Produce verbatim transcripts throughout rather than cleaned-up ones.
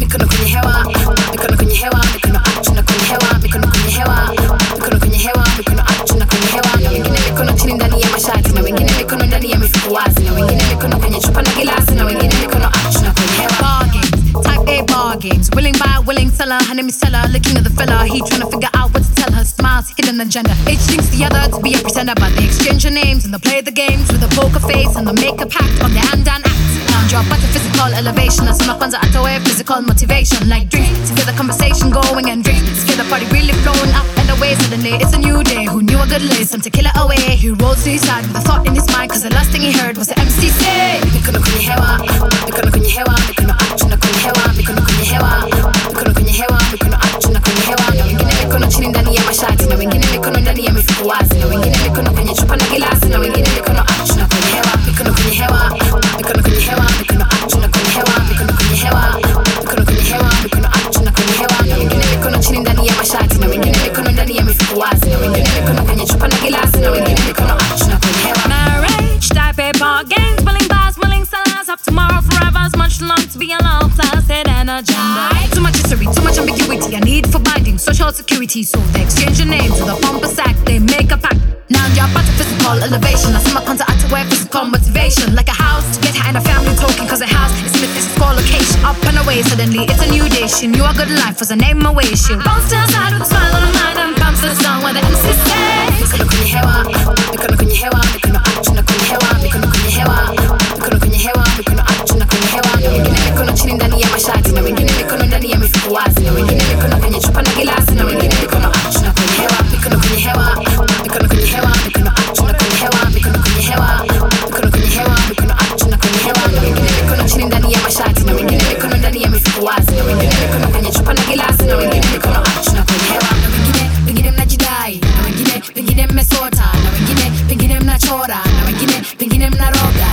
mikono kwenye hewa, mikono kwenye hewa, mikono up, tuna kwenye hewa, mikono kwenye hewa, mikono kwenye hewa, mikono up, tuna kwenye hewa, na wengine mikono chini ndani ya mashati, na wengine mikono ndani ya mifuko wazi, na wengine mikono kwenye chupa na gilasi, na wengine mikono up, tuna kwenye hewa. Bar games, type A bar games, willing buyer, willing seller, her name is Seller, looking at the fella, he trying to figure out what to tell her, smiles, hidden agenda. Each thinks the other to be a pretender, but they exchange your names and they play the games with a poker face and they make a pact on their hand and act. Now drop at the physical elevation, and some kwanza at away physical motivation, like drinks to get the conversation going and drinks to get the party really flowing up and away. Suddenly it's a new day. Who knew a good lay? Some tequila away. He rolls to his side with a thought in his mind, cause the last thing he heard was the M C say, mikono kwenye hewa, mikono kwenye hewa, mikono up, tuna kwenye hewa, mikono kwenye hewa, mikono kwenye hewa, mikono up, tuna kwenye hewa, na wengine mikono chini ndani ya mashati, na wengine mikono ndani ya mifuko wazi, na wengine mikono kwenye chupa na gilasi, na wengine mikono up, tuna kwenye hewa, mikono kwenye hewa, mikono kwenye hewa, mikono up, tuna kwenye hewa, mikono kwenye hewa, mikono kwenye hewa, mikono up, tuna kwenye hewa, na wengine mikono chini ndani ya mashati, na wengine mikono ndani ya mifuko wazi, na wengine mikono kwenye chupa na gilasi, na wengine mikono up, tuna kwenye hewa. marriage, type A bar games, willing buyers, willing sellers, up tomorrow forever is much long to be alone, plus hidden agenda. Too much history, too much ambiguity, a need for binding, social security, so they exchange your names with a pompous act, they make a pact. Now you're about to physical elevation, I see my contact to wear physical motivation, like a house to get her and a family talking, cause a house is in a physical location, up and away, suddenly it's a new day, she knew a good life was a name away, she bounced to her side with a smile on her mind and bumps the song where the M C says, mikono kwenye hewa, mikono kwenye hewa, mikono up, tuna kwenye hewa, mikono kwenye hewa, mikono kwenye hewa, mikono up, tuna kwenye hewa, na wengine mikono chini ndani ya mashati, na wengine mikono ndani ya mifuko wazi, na wengine mikono kwenye chupa na gilasi, na wengine mikono up, tuna kwenye hewa, mikono kwenye hewa, mikono kwenye hewa, mikono up, tuna kwenye hewa, mikono kwenye hewa, mikono kwenye hewa, mikono up, tuna kwenye hewa, na wengine mikono chini ndani ya mashati, na wengine mikono ndani ya mifuko wazi, na wengine mikono kwenye chupa na gilasi, na wengine mikono up, tuna kwenye hewa, na wengine pengine mnajidai, na wengine pengine mmesota, na wengine pengine mnachora, na wengine pengine mnaroga.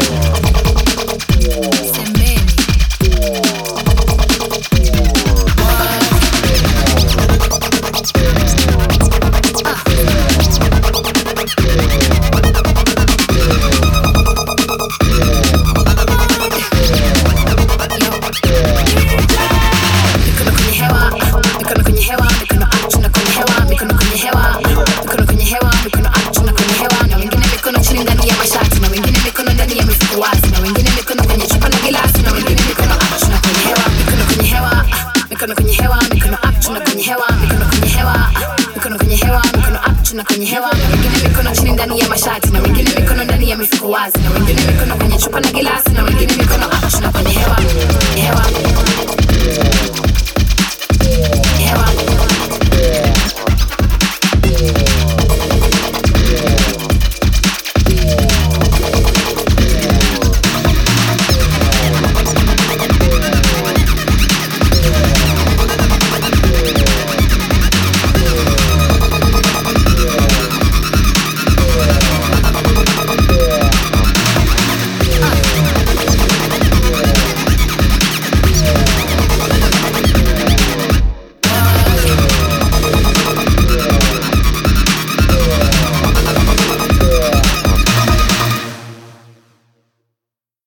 Semeni mikono kwenye hewa, mikono kwenye hewa, mikono up, tuna kwenye hewa, mikono kwenye hewa, mikono kwenye hewa, mikono up, tuna kwenye hewa, na wengine mikono chini ndani ya mashati, na wengine mikono ndani ya mifuko wazi, na wengine mikono kwenye chupa na gilasi, na wengine mikono up, tuna kwenye hewa, mikono kwenye hewa, mikono kwenye hewa, mikono up, tuna kwenye hewa, mikono kwenye hewa, mikono kwenye hewa, mikono up, tuna kwenye hewa, na wengine mikono chini ndani ya mashati, na wengine mikono ndani ya mifuko wazi, na wengine mikono kwenye chupa na gilasi, na wengine mikono up, tuna kwenye hewa, hewa.